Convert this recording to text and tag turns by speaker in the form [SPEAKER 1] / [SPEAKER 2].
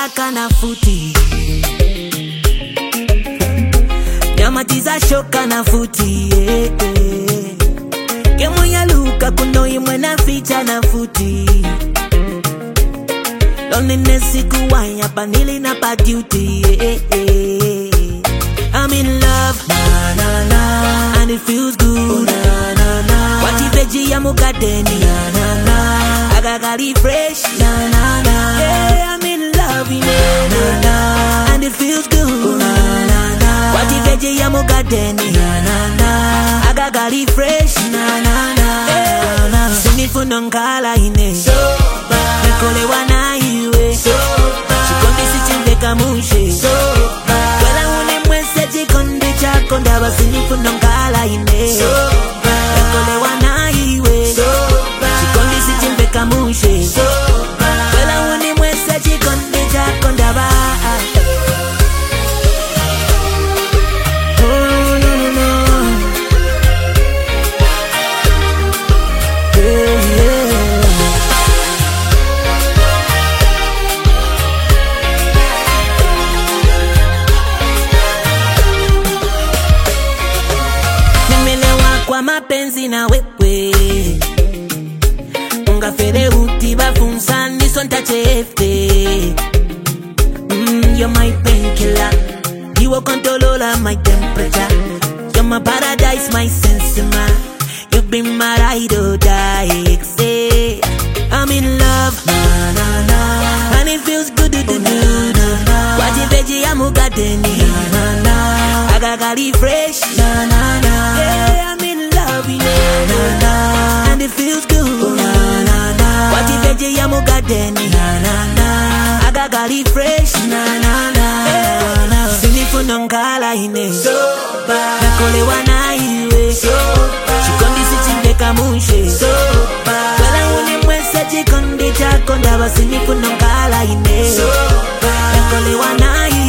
[SPEAKER 1] haraka na futi. Nyamatiza shoka na futi. Kemo ya luka kuno imwe na ficha na futi. Loneliness ikuwanya panili na pa duty. I'm in love, na na na, and it feels good, na na na. Wati veji ya mugadeni, na na na. Agagari fresh, na na na. Yeah, I'm in love, na na, and it feels good, na na na. Wati veji ya mugadeni, na na na. Agagari fresh, na na na. Yeah, sinifu nongala ine, so bad. Nikole wana iwe, so bad. Chikondi sichindeka mushe, so bad. Konda basinifu nongala ine so bad. Ekole wana iwe so bad. Chikondi sichimbe kamushe so bad. Wela uni mwese chikondi chakonda ba. Oh no no no. Yeah, yeah. Kwa mapenzi na wewe ungafere uti bafunsa nisonta chefte. You're my painkiller, you will control my temperature. You're my paradise, my sensima. You've been my ride or die. Say I'm in love, na na na, and it feels good to do, na na. Wati veji ya mugadeni, na na. Agagari fresh, na na na. Yeah, I'm in love, na na, and it feels good, na na na. Wati veji ya mugadeni, na na na. Agagari fresh, na na na. Yeah, sinifu nongala ine so bad. Nakole wana iwe so bad. Chikondi sichindeka mushe so bad. Wala uni mwese chikondi chakonda basinifu nongala ine so bad. Nakole wana iwe